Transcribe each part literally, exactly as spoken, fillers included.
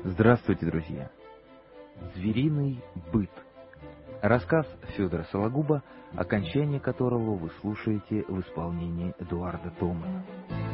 Здравствуйте, друзья! Звериный быт. Рассказ Федора Сологуба, окончание которого вы слушаете в исполнении Эдуарда Томана.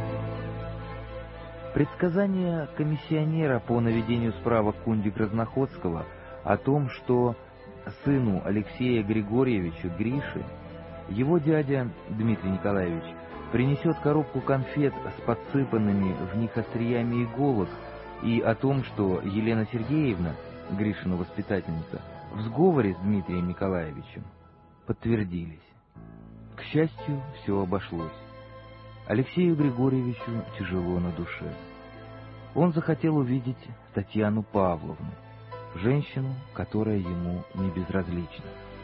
Предсказание комиссионера по наведению справок Кунди Грозноходского о том, что сыну Алексея Григорьевича Грише его дядя Дмитрий Николаевич принесет коробку конфет с подсыпанными в них остриями иголок, и о том, что Елена Сергеевна, Гришина воспитательница, в сговоре с Дмитрием Николаевичем, подтвердились. К счастью, все обошлось. Алексею Григорьевичу тяжело на душе. Он захотел увидеть Татьяну Павловну, женщину, которая ему не безразлична.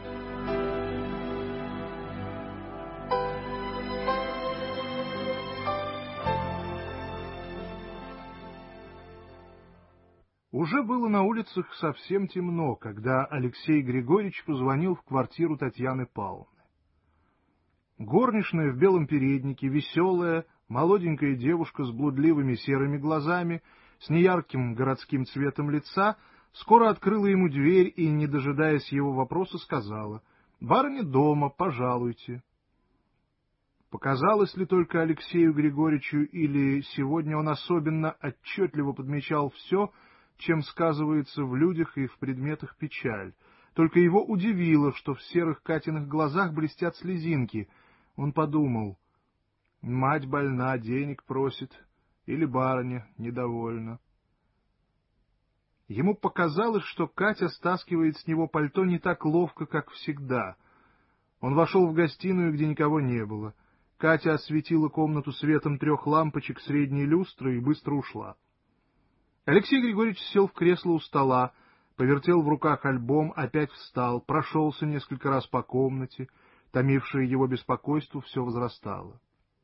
Уже было на улицах совсем темно, когда Алексей Григорьевич позвонил в квартиру Татьяны Павловны. Горничная в белом переднике, веселая, молоденькая девушка с блудливыми серыми глазами, с неярким городским цветом лица, скоро открыла ему дверь и, не дожидаясь его вопроса, сказала: «Барыня дома, пожалуйте». Показалось ли только Алексею Григорьевичу, или сегодня он особенно отчетливо подмечал все, чем сказывается в людях и в предметах печаль. Только его удивило, что в серых Катиных глазах блестят слезинки. Он подумал: мать больна, денег просит, или барыня недовольна. Ему показалось, что Катя стаскивает с него пальто не так ловко, как всегда. Он вошел в гостиную, где никого не было. Катя осветила комнату светом трех лампочек средней люстры и быстро ушла. Алексей Григорьевич сел в кресло у стола, повертел в руках альбом, опять встал, прошелся несколько раз по комнате, томившее его беспокойство все возрастало.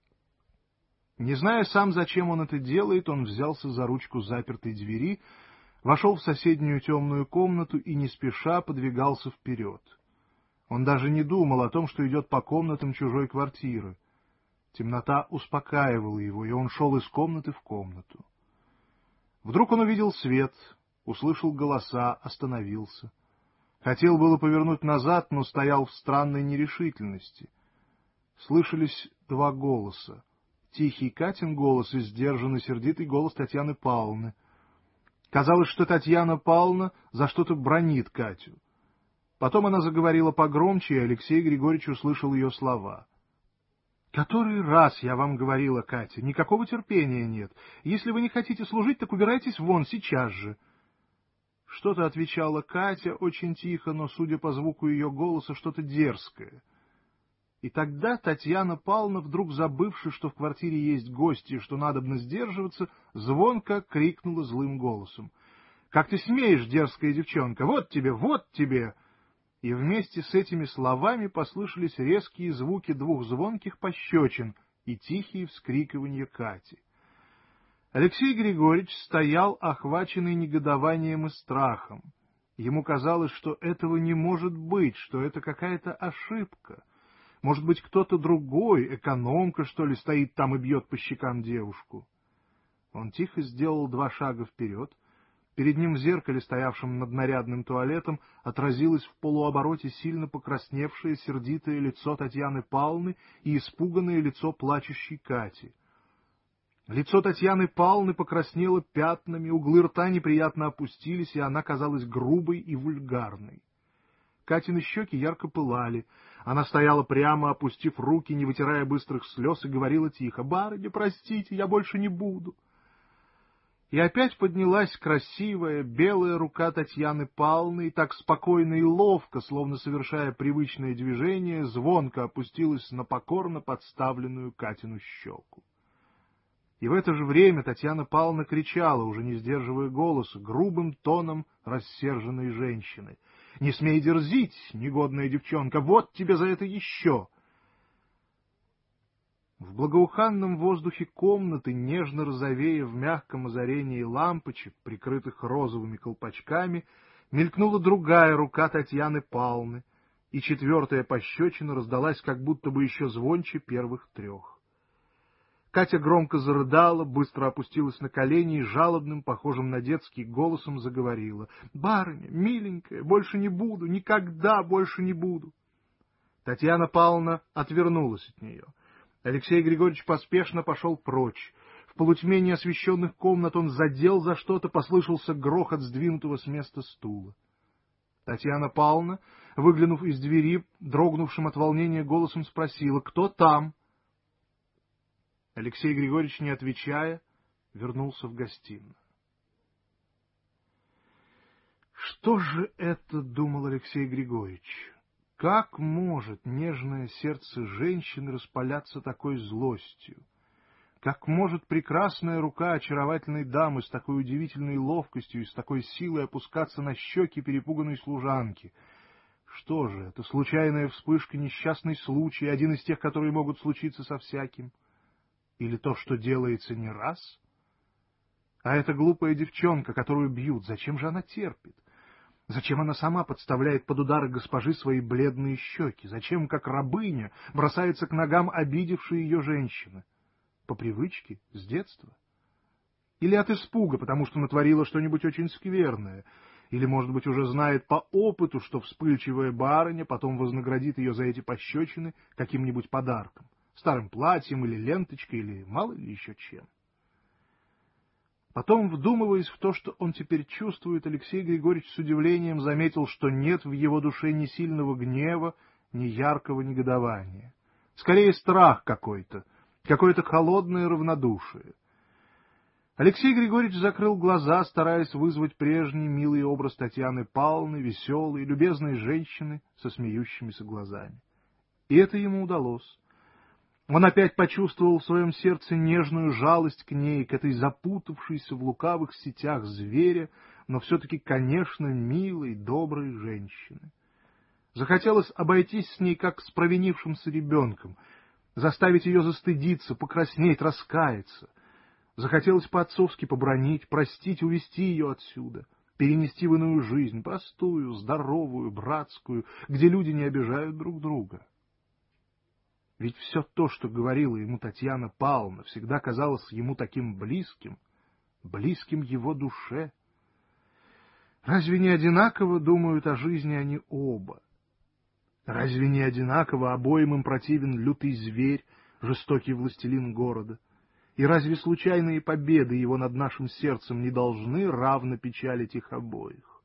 Не зная сам, зачем он это делает, он взялся за ручку запертой двери, вошел в соседнюю темную комнату и не спеша подвигался вперед. Он даже не думал о том, что идет по комнатам чужой квартиры. Темнота успокаивала его, и он шел из комнаты в комнату. Вдруг он увидел свет, услышал голоса, остановился. Хотел было повернуть назад, но стоял в странной нерешительности. Слышались два голоса. Тихий Катин голос и сдержанный сердитый голос Татьяны Павловны. Казалось, что Татьяна Павловна за что-то бранит Катю. Потом она заговорила погромче, и Алексей Григорьевич услышал ее слова. «Который раз я вам говорила, Катя, никакого терпения нет. Если вы не хотите служить, так убирайтесь вон сейчас же». Что-то отвечала Катя очень тихо, но, судя по звуку ее голоса, что-то дерзкое. И тогда Татьяна Павловна, вдруг забывши, что в квартире есть гости и что надобно сдерживаться, звонко крикнула злым голосом: «Как ты смеешь, дерзкая девчонка? Вот тебе, вот тебе!» И вместе с этими словами послышались резкие звуки двух звонких пощечин и тихие вскрикивания Кати. Алексей Григорьевич стоял, охваченный негодованием и страхом. Ему казалось, что этого не может быть, что это какая-то ошибка. Может быть, кто-то другой, экономка, что ли, стоит там и бьет по щекам девушку. Он тихо сделал два шага вперед. Перед ним в зеркале, стоявшем над нарядным туалетом, отразилось в полуобороте сильно покрасневшее, сердитое лицо Татьяны Павловны и испуганное лицо плачущей Кати. Лицо Татьяны Павловны покраснело пятнами, углы рта неприятно опустились, и она казалась грубой и вульгарной. Катины щеки ярко пылали. Она стояла прямо, опустив руки, не вытирая быстрых слез, и говорила тихо: «Барыня, простите, я больше не буду». И опять поднялась красивая, белая рука Татьяны Павловны, и так спокойно и ловко, словно совершая привычное движение, звонко опустилась на покорно подставленную Катину щеку. И в это же время Татьяна Павловна кричала, уже не сдерживая голоса, грубым тоном рассерженной женщины: «Не смей дерзить, негодная девчонка, вот тебе за это еще!» В благоуханном воздухе комнаты, нежно розовея в мягком озарении лампочек, прикрытых розовыми колпачками, мелькнула другая рука Татьяны Павловны, и четвертая пощечина раздалась как будто бы еще звонче первых трех. Катя громко зарыдала, быстро опустилась на колени и жалобным, похожим на детский, голосом заговорила. — Барыня, миленькая, больше не буду, никогда больше не буду. Татьяна Павловна отвернулась от нее. Алексей Григорьевич поспешно пошел прочь. В полутьме неосвещенных комнат он задел за что-то, послышался грохот сдвинутого с места стула. Татьяна Павловна, выглянув из двери, дрогнувшим от волнения голосом спросила: «Кто там?» Алексей Григорьевич, не отвечая, вернулся в гостиную. «Что же это, — думал Алексей Григорьевич, — как может нежное сердце женщины распаляться такой злостью? Как может прекрасная рука очаровательной дамы с такой удивительной ловкостью и с такой силой опускаться на щеки перепуганной служанки? Что же, это случайная вспышка, несчастный случай, один из тех, которые могут случиться со всяким? Или то, что делается не раз? А эта глупая девчонка, которую бьют, зачем же она терпит? Зачем она сама подставляет под удары госпожи свои бледные щеки? Зачем, как рабыня, бросается к ногам обидевшей ее женщины? По привычке, с детства? Или от испуга, потому что натворила что-нибудь очень скверное? Или, может быть, уже знает по опыту, что вспыльчивая барыня потом вознаградит ее за эти пощечины каким-нибудь подарком? Старым платьем или ленточкой, или мало ли еще чем? Потом, вдумываясь в то, что он теперь чувствует, Алексей Григорьевич с удивлением заметил, что нет в его душе ни сильного гнева, ни яркого негодования. Скорее, страх какой-то, какое-то холодное равнодушие. Алексей Григорьевич закрыл глаза, стараясь вызвать прежний милый образ Татьяны Павловны, веселой, любезной женщины со смеющимися глазами. И это ему удалось. Он опять почувствовал в своем сердце нежную жалость к ней, к этой запутавшейся в лукавых сетях зверя, но все-таки, конечно, милой, доброй женщины. Захотелось обойтись с ней, как с провинившимся ребенком, заставить ее застыдиться, покраснеть, раскаяться. Захотелось по-отцовски побранить, простить, увести ее отсюда, перенести в иную жизнь, простую, здоровую, братскую, где люди не обижают друг друга. Ведь все то, что говорила ему Татьяна Павловна, всегда казалось ему таким близким, близким его душе. Разве не одинаково думают о жизни они оба? Разве не одинаково обоим им противен лютый зверь, жестокий властелин города? И разве случайные победы его над нашим сердцем не должны равно печалить их обоих?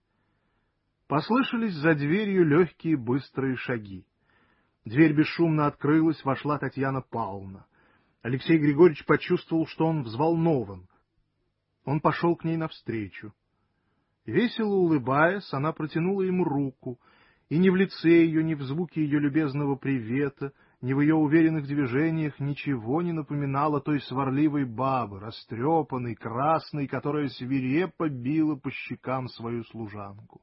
Послышались за дверью легкие быстрые шаги. Дверь бесшумно открылась, вошла Татьяна Павловна. Алексей Григорьевич почувствовал, что он взволнован. Он пошел к ней навстречу. Весело улыбаясь, она протянула ему руку, и ни в лице ее, ни в звуке ее любезного привета, ни в ее уверенных движениях ничего не напоминало той сварливой бабы, растрепанной, красной, которая свирепо била по щекам свою служанку.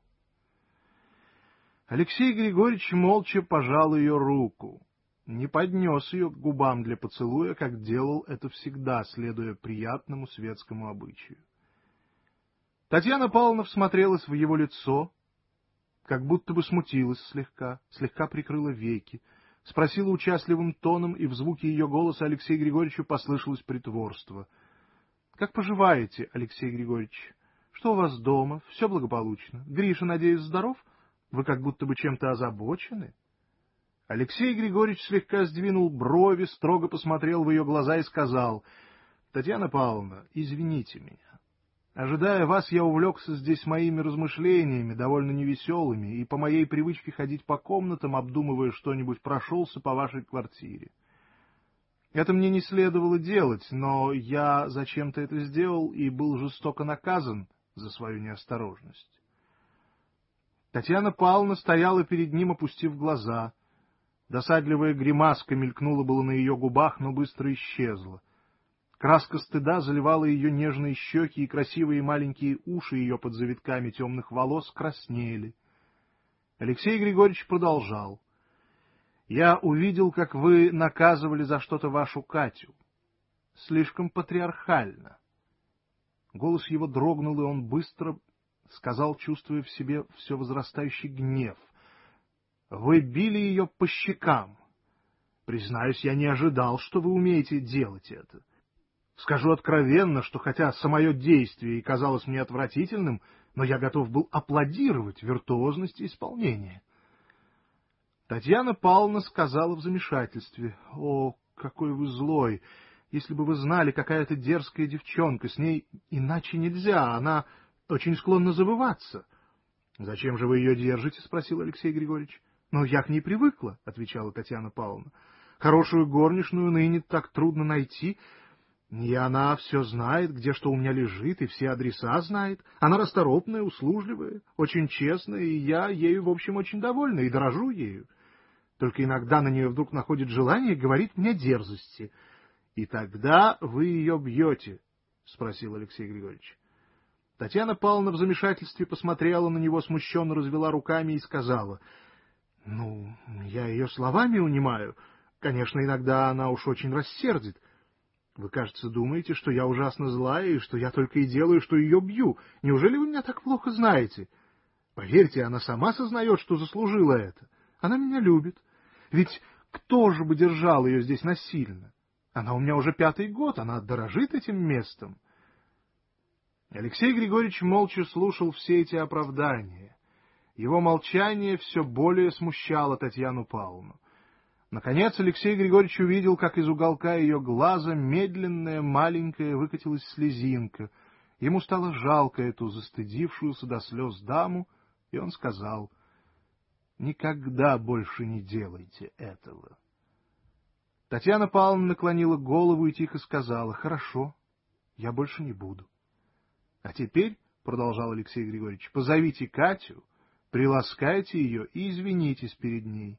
Алексей Григорьевич молча пожал ее руку, не поднес ее к губам для поцелуя, как делал это всегда, следуя приятному светскому обычаю. Татьяна Павловна всмотрелась в его лицо, как будто бы смутилась слегка, слегка прикрыла веки, спросила участливым тоном, и в звуке ее голоса Алексею Григорьевичу послышалось притворство. — Как поживаете, Алексей Григорьевич? Что у вас дома? Все благополучно? Гриша, надеюсь, здоров? Вы как будто бы чем-то озабочены? Алексей Григорьевич слегка сдвинул брови, строго посмотрел в ее глаза и сказал: — Татьяна Павловна, извините меня. Ожидая вас, я увлекся здесь моими размышлениями, довольно невеселыми, и по моей привычке ходить по комнатам, обдумывая что-нибудь, прошелся по вашей квартире. Это мне не следовало делать, но я зачем-то это сделал и был жестоко наказан за свою неосторожность. Татьяна Павловна стояла перед ним, опустив глаза. Досадливая гримаска мелькнула было на ее губах, но быстро исчезла. Краска стыда заливала ее нежные щеки, и красивые маленькие уши ее под завитками темных волос краснели. Алексей Григорьевич продолжал: — Я увидел, как вы наказывали за что-то вашу Катю. Слишком патриархально. Голос его дрогнул, и он быстро сказал, чувствуя в себе все возрастающий гнев: — Вы били ее по щекам. Признаюсь, я не ожидал, что вы умеете делать это. Скажу откровенно, что хотя самое действие и казалось мне отвратительным, но я готов был аплодировать виртуозности исполнения. Татьяна Павловна сказала в замешательстве: — О, какой вы злой! Если бы вы знали, какая это дерзкая девчонка, с ней иначе нельзя, она очень склонна забываться. — Зачем же вы ее держите? — спросил Алексей Григорьевич. — Ну, я к ней привыкла, — отвечала Татьяна Павловна. — Хорошую горничную ныне так трудно найти. И она все знает, где что у меня лежит, и все адреса знает. Она расторопная, услужливая, очень честная, и я ею, в общем, очень довольна и дорожу ею. Только иногда на нее вдруг находит желание говорить мне дерзости. — И тогда вы ее бьете? — спросил Алексей Григорьевич. Татьяна Павловна в замешательстве посмотрела на него, смущенно развела руками и сказала: — Ну, я ее словами унимаю. Конечно, иногда она уж очень рассердит. Вы, кажется, думаете, что я ужасно злая и что я только и делаю, что ее бью. Неужели вы меня так плохо знаете? Поверьте, она сама сознает, что заслужила это. Она меня любит. Ведь кто же бы держал ее здесь насильно? Она у меня уже пятый год, она дорожит этим местом. Алексей Григорьевич молча слушал все эти оправдания. Его молчание все более смущало Татьяну Павловну. Наконец Алексей Григорьевич увидел, как из уголка ее глаза медленная, маленькая выкатилась слезинка. Ему стало жалко эту застыдившуюся до слез даму, и он сказал: — Никогда больше не делайте этого. Татьяна Павловна наклонила голову и тихо сказала: — Хорошо, я больше не буду. — А теперь, — продолжал Алексей Григорьевич, — позовите Катю, приласкайте ее и извинитесь перед ней.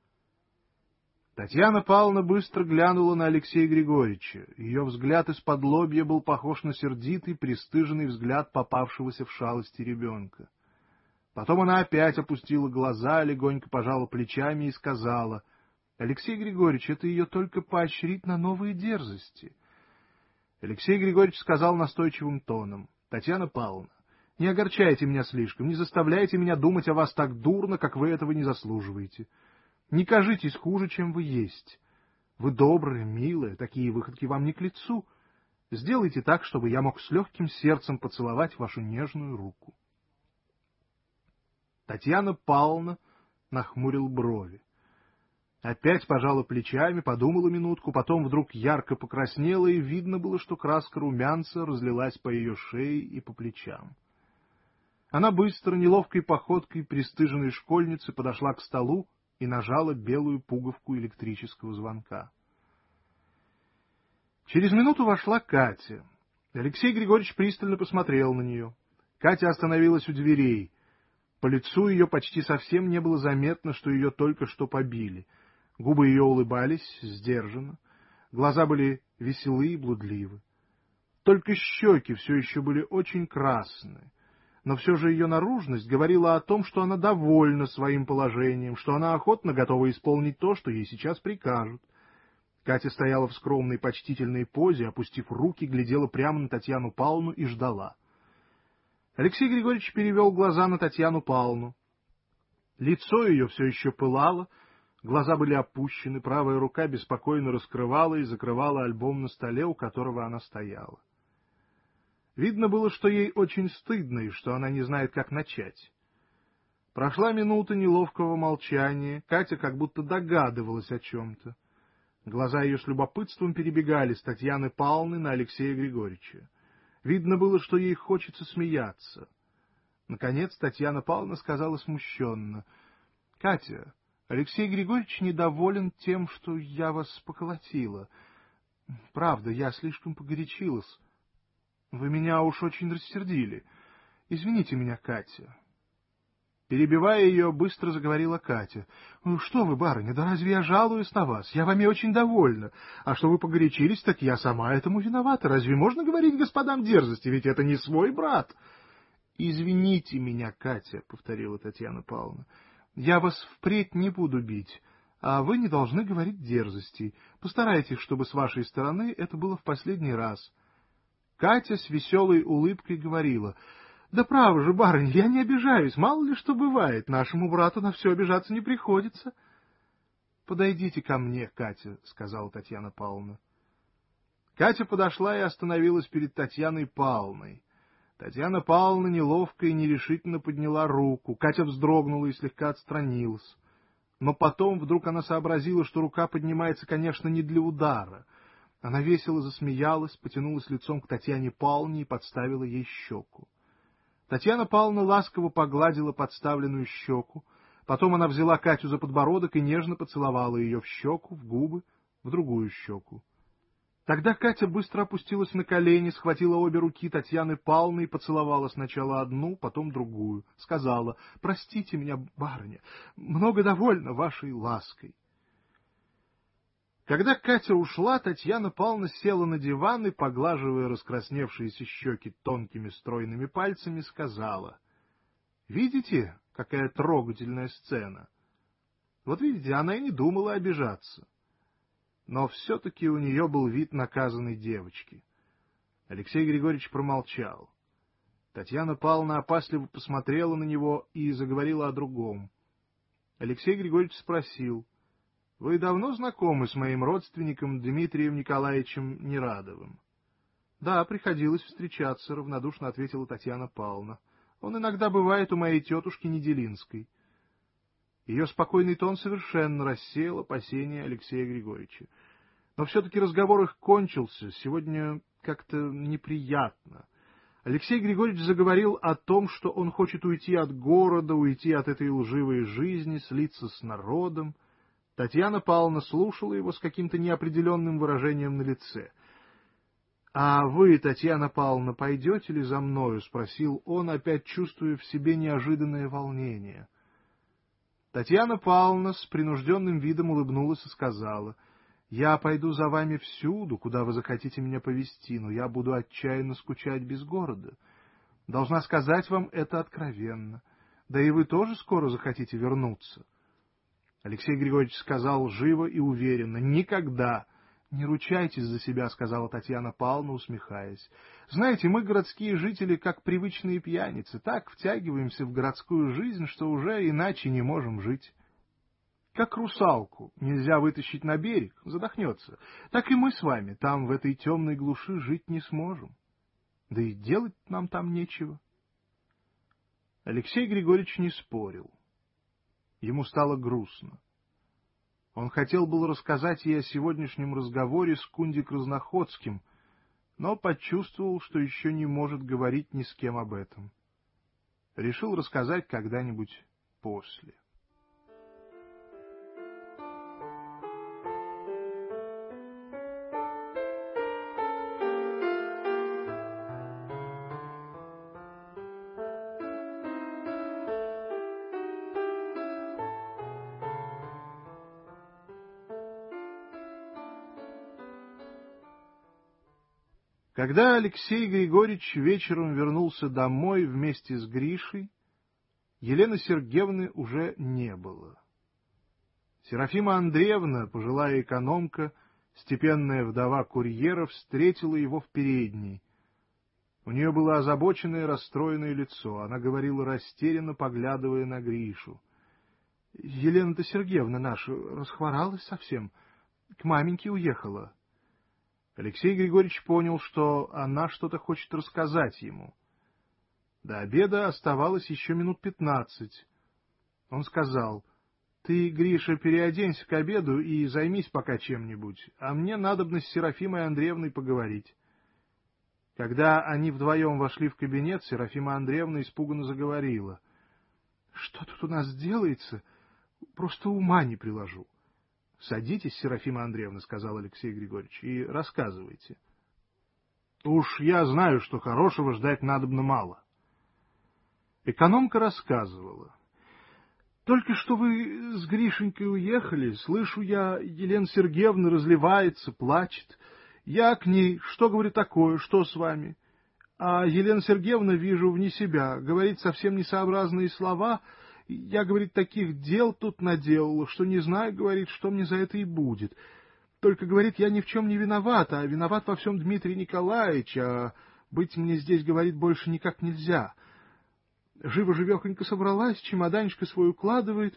Татьяна Павловна быстро глянула на Алексея Григорьевича. Ее взгляд из-под лобья был похож на сердитый, пристыженный взгляд попавшегося в шалости ребенка. Потом она опять опустила глаза, легонько пожала плечами и сказала: — Алексей Григорьевич, это ее только поощрит на новые дерзости. Алексей Григорьевич сказал настойчивым тоном: — Татьяна Павловна, не огорчайте меня слишком, не заставляйте меня думать о вас так дурно, как вы этого не заслуживаете. Не кажитесь хуже, чем вы есть. Вы добрая, милая, такие выходки вам не к лицу. Сделайте так, чтобы я мог с легким сердцем поцеловать вашу нежную руку. Татьяна Павловна нахмурила брови. Опять пожала плечами, подумала минутку, потом вдруг ярко покраснела, и видно было, что краска румянца разлилась по ее шее и по плечам. Она быстро, неловкой походкой пристыженной школьницы подошла к столу и нажала белую пуговку электрического звонка. Через минуту вошла Катя. Алексей Григорьевич пристально посмотрел на нее. Катя остановилась у дверей. По лицу ее почти совсем не было заметно, что ее только что побили. Губы ее улыбались сдержанно, глаза были веселы и блудливы. Только щеки все еще были очень красные. Но все же ее наружность говорила о том, что она довольна своим положением, что она охотно готова исполнить то, что ей сейчас прикажут. Катя стояла в скромной почтительной позе, опустив руки, глядела прямо на Татьяну Павловну и ждала. Алексей Григорьевич перевел глаза на Татьяну Павловну. Лицо ее все еще пылало, глаза были опущены, правая рука беспокойно раскрывала и закрывала альбом на столе, у которого она стояла. Видно было, что ей очень стыдно и что она не знает, как начать. Прошла минута неловкого молчания, Катя как будто догадывалась о чем-то. Глаза ее с любопытством перебегали с Татьяны Павловны на Алексея Григорьевича. Видно было, что ей хочется смеяться. Наконец Татьяна Павловна сказала смущенно: — Катя, Алексей Григорьевич недоволен тем, что я вас поколотила. Правда, я слишком погорячилась. Вы меня уж очень рассердили. Извините меня, Катя. Перебивая ее, быстро заговорила Катя. — Ну что вы, барыня, да разве я жалуюсь на вас? Я вами очень довольна. А что вы погорячились, так я сама этому виновата. Разве можно говорить господам дерзости? Ведь это не свой брат. — Извините меня, Катя, — повторила Татьяна Павловна. — Я вас впредь не буду бить, а вы не должны говорить дерзостей. Постарайтесь, чтобы с вашей стороны это было в последний раз. Катя с веселой улыбкой говорила: — Да право же, барыня, я не обижаюсь, мало ли что бывает, нашему брату на все обижаться не приходится. — Подойдите ко мне, Катя, — сказала Татьяна Павловна. Катя подошла и остановилась перед Татьяной Павловной. Татьяна Павловна неловко и нерешительно подняла руку. Катя вздрогнула и слегка отстранилась. Но потом вдруг она сообразила, что рука поднимается, конечно, не для удара. Она весело засмеялась, потянулась лицом к Татьяне Павловне и подставила ей щеку. Татьяна Павловна ласково погладила подставленную щеку. Потом она взяла Катю за подбородок и нежно поцеловала ее в щеку, в губы, в другую щеку. Тогда Катя быстро опустилась на колени, схватила обе руки Татьяны Павловны и поцеловала сначала одну, потом другую. Сказала: «Простите меня, барыня, много довольна вашей лаской». Когда Катя ушла, Татьяна Павловна села на диван и, поглаживая раскрасневшиеся щеки тонкими стройными пальцами, сказала: «Видите, какая трогательная сцена? Вот видите, она и не думала обижаться». Но все-таки у нее был вид наказанной девочки. Алексей Григорьевич промолчал. Татьяна Павловна опасливо посмотрела на него и заговорила о другом. Алексей Григорьевич спросил: — Вы давно знакомы с моим родственником Дмитрием Николаевичем Нерадовым? — Да, приходилось встречаться, — равнодушно ответила Татьяна Павловна. — Он иногда бывает у моей тетушки Неделинской. Ее спокойный тон совершенно рассеял опасения Алексея Григорьевича. Но все-таки разговор их кончился, сегодня как-то неприятно. Алексей Григорьевич заговорил о том, что он хочет уйти от города, уйти от этой лживой жизни, слиться с народом. Татьяна Павловна слушала его с каким-то неопределенным выражением на лице. — А вы, Татьяна Павловна, пойдете ли за мною? — спросил он, опять чувствуя в себе неожиданное волнение. Татьяна Павловна с принужденным видом улыбнулась и сказала: — Я пойду за вами всюду, куда вы захотите меня повезти, но я буду отчаянно скучать без города. Должна сказать вам это откровенно. Да и вы тоже скоро захотите вернуться. Алексей Григорьевич сказал живо и уверенно: — Никогда. — Не ручайтесь за себя, — сказала Татьяна Павловна, усмехаясь. — Знаете, мы, городские жители, как привычные пьяницы, так втягиваемся в городскую жизнь, что уже иначе не можем жить. Как русалку нельзя вытащить на берег, задохнется, так и мы с вами там, в этой темной глуши, жить не сможем. Да и делать нам там нечего. Алексей Григорьевич не спорил. Ему стало грустно. Он хотел было рассказать ей о сегодняшнем разговоре с Кундик-Разноходским, но почувствовал, что еще не может говорить ни с кем об этом. Решил рассказать когда-нибудь после. Когда Алексей Григорьевич вечером вернулся домой вместе с Гришей, Елены Сергеевны уже не было. Серафима Андреевна, пожилая экономка, степенная вдова курьера, встретила его в передней. У нее было озабоченное, расстроенное лицо. Она говорила растерянно, поглядывая на Гришу. — Елена-то Сергеевна наша расхворалась совсем, к маменьке уехала. Алексей Григорьевич понял, что она что-то хочет рассказать ему. До обеда оставалось еще минут пятнадцать. Он сказал: — Ты, Гриша, переоденься к обеду и займись пока чем-нибудь, а мне надобно с Серафимой Андреевной поговорить. Когда они вдвоем вошли в кабинет, Серафима Андреевна испуганно заговорила: — Что тут у нас делается? Просто ума не приложу. — Садитесь, Серафима Андреевна, — сказал Алексей Григорьевич, — и рассказывайте. — Уж я знаю, что хорошего ждать надобно мало. Экономка рассказывала. — Только что вы с Гришенькой уехали, слышу я, Елена Сергеевна разливается, плачет. Я к ней: что, говорю, такое, что с вами? А Елена Сергеевна, вижу, вне себя, говорит совсем несообразные слова. Я, говорит, таких дел тут наделала, что не знаю, говорит, что мне за это и будет. Только, говорит, я ни в чем не виновата, а виноват во всем Дмитрий Николаевич, а быть мне здесь, говорит, больше никак нельзя. Живо-живехонько собралась, чемоданчик свой укладывает.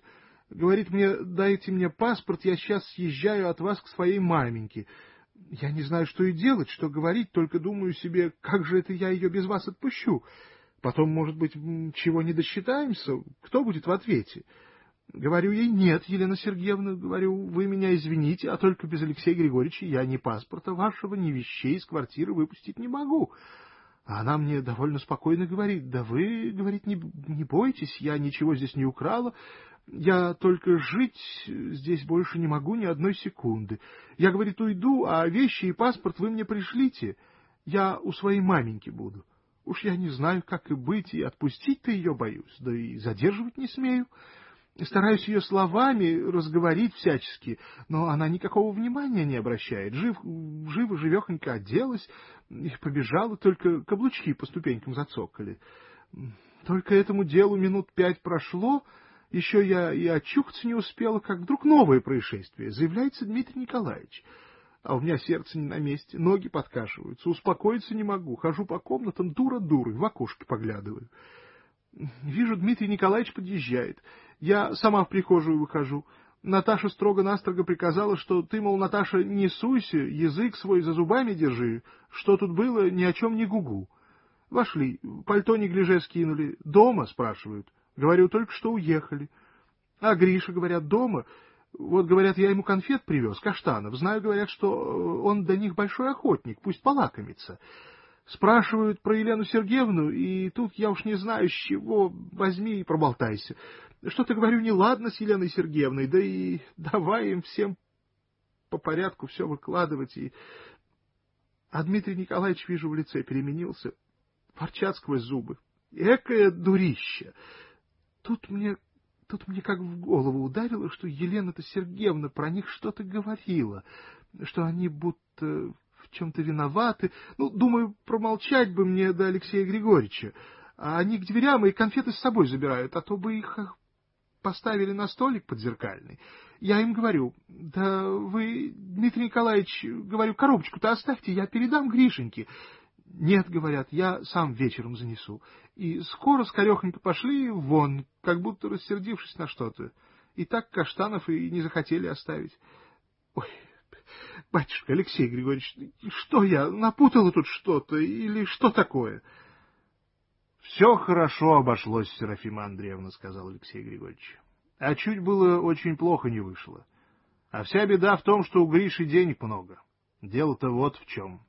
Говорит мне: дайте мне паспорт, я сейчас съезжаю от вас к своей маменьке. Я не знаю, что и делать, что говорить, только думаю себе, как же это я ее без вас отпущу. Потом, может быть, чего не досчитаемся, кто будет в ответе? Говорю ей: нет, Елена Сергеевна, говорю, вы меня извините, а только без Алексея Григорьевича я ни паспорта вашего, ни вещей из квартиры выпустить не могу. А она мне довольно спокойно говорит: да вы, говорит, не, не бойтесь, я ничего здесь не украла, я только жить здесь больше не могу ни одной секунды. Я, говорит, уйду, а вещи и паспорт вы мне пришлите, я у своей маменьки буду. Уж я не знаю, как и быть, и отпустить-то ее боюсь, да и задерживать не смею. Стараюсь ее словами разговорить всячески, но она никакого внимания не обращает. Жив, живо-живехонько оделась и побежала, только каблучки по ступенькам зацокали. Только этому делу минут пять прошло, еще я и очухаться не успела, как вдруг новое происшествие. Заявляется Дмитрий Николаевич. А у меня сердце не на месте, ноги подкашиваются, успокоиться не могу, хожу по комнатам дура-дурой, в окошко поглядываю. Вижу, Дмитрий Николаевич подъезжает. Я сама в прихожую выхожу. Наташа строго-настрого приказала, что ты, мол, Наташа, не суйся, язык свой за зубами держи, что тут было, ни о чем не гугу. Вошли, пальто неглиже скинули. Дома, спрашивают. Говорю, только что уехали. А Гриша, говорят, дома. Вот, говорят, я ему конфет привез, каштанов. Знаю, говорят, что он до них большой охотник, пусть полакомится. Спрашивают про Елену Сергеевну, и тут я уж не знаю, с чего, возьми и проболтайся. Что-то, говорю, неладно с Еленой Сергеевной, да и давай им всем по порядку все выкладывать. И... А Дмитрий Николаевич, вижу, в лице переменился, ворчат сквозь зубы. Экое дурище! Тут мне, тут мне как в голову ударило, что Елена-то Сергеевна про них что-то говорила, что они будто... в чем-то виноваты. Ну, думаю, промолчать бы мне до Алексея Григорьевича. А они к дверям и конфеты с собой забирают, а то бы их поставили на столик подзеркальный. Я им говорю: да вы, Дмитрий Николаевич, говорю, коробочку-то оставьте, я передам Гришеньке. Нет, говорят, я сам вечером занесу. И скоро скорехонько пошли вон, как будто рассердившись на что-то. И так каштанов и не захотели оставить. Ой, батюшка Алексей Григорьевич, что я, напутала тут что-то, или что такое? — Все хорошо обошлось, Серафима Андреевна, — сказал Алексей Григорьевич. — А чуть было очень плохо не вышло. А вся беда в том, что у Гриши денег много. Дело-то вот в чем.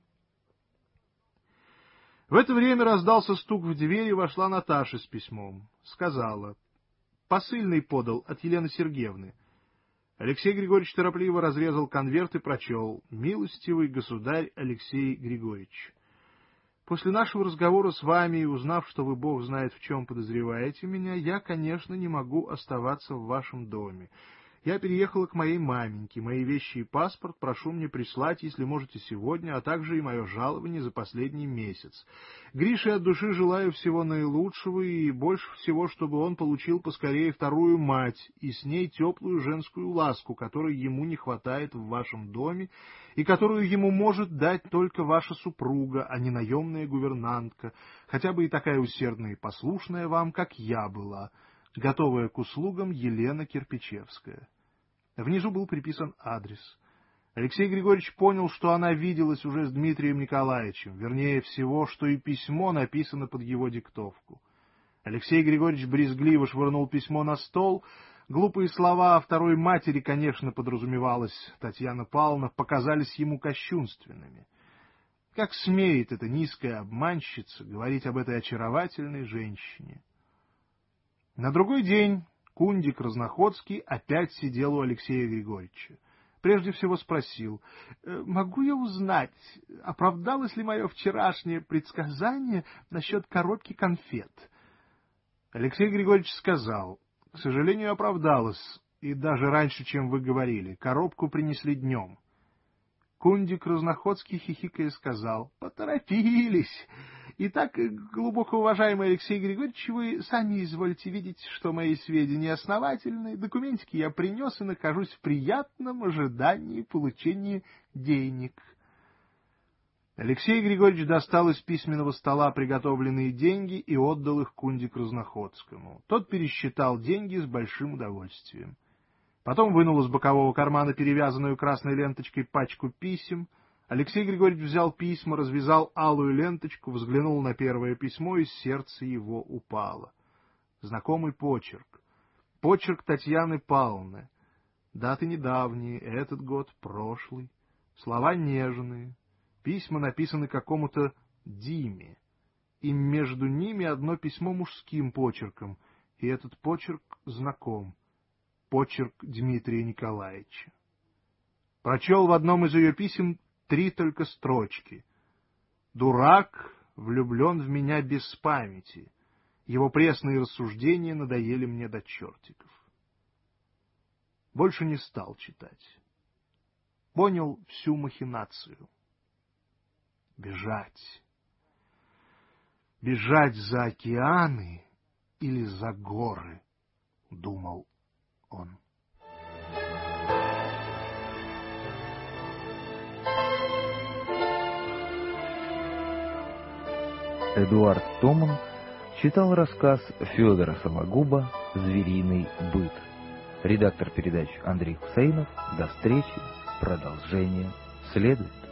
В это время раздался стук в дверь, и вошла Наташа с письмом. Сказала: посыльный подал от Елены Сергеевны. Алексей Григорьевич торопливо разрезал конверт и прочел: «Милостивый государь Алексей Григорьевич, после нашего разговора с вами и узнав, что вы, Бог знает, в чем подозреваете меня, я, конечно, не могу оставаться в вашем доме. Я переехала к моей маменьке. Мои вещи и паспорт прошу мне прислать, если можете, сегодня, а также и мое жалование за последний месяц. Грише от души желаю всего наилучшего и больше всего, чтобы он получил поскорее вторую мать и с ней теплую женскую ласку, которой ему не хватает в вашем доме и которую ему может дать только ваша супруга, а не наемная гувернантка, хотя бы и такая усердная и послушная вам, как я была». Готовая к услугам Елена Кирпичевская. Внизу был приписан адрес. Алексей Григорьевич понял, что она виделась уже с Дмитрием Николаевичем, вернее всего, что и письмо написано под его диктовку. Алексей Григорьевич брезгливо швырнул письмо на стол. Глупые слова о второй матери, конечно, подразумевалось, Татьяна Павловна, показались ему кощунственными. Как смеет эта низкая обманщица говорить об этой очаровательной женщине? На другой день Кундик Разноходский опять сидел у Алексея Григорьевича. Прежде всего спросил: «Могу я узнать, оправдалось ли мое вчерашнее предсказание насчет коробки конфет?» Алексей Григорьевич сказал: «К сожалению, оправдалось, и даже раньше, чем вы говорили. Коробку принесли днем». Кундик Разноходский, хихикая, сказал: «Поторопились. Итак, глубоко уважаемый Алексей Григорьевич, вы сами изволите видеть, что мои сведения основательны. Документики я принес и нахожусь в приятном ожидании получения денег». Алексей Григорьевич достал из письменного стола приготовленные деньги и отдал их Кундик Разноходскому. Тот пересчитал деньги с большим удовольствием. Потом вынул из бокового кармана перевязанную красной ленточкой пачку писем. Алексей Григорьевич взял письма, развязал алую ленточку, взглянул на первое письмо, и сердце его упало. Знакомый почерк. Почерк Татьяны Павловны. Даты недавние, этот год, прошлый. Слова нежные. Письма написаны какому-то Диме. И между ними одно письмо мужским почерком, и этот почерк знаком. Почерк Дмитрия Николаевича. Прочел в одном из ее писем три только строчки. «Дурак влюблен в меня без памяти. Его пресные рассуждения надоели мне до чертиков». Больше не стал читать. Понял всю махинацию. Бежать. Бежать за океаны или за горы, думал он. Эдуард Томан читал рассказ Федора Сологуба «Звериный быт». Редактор передач Андрей Хусейнов. До встречи. Продолжение следует.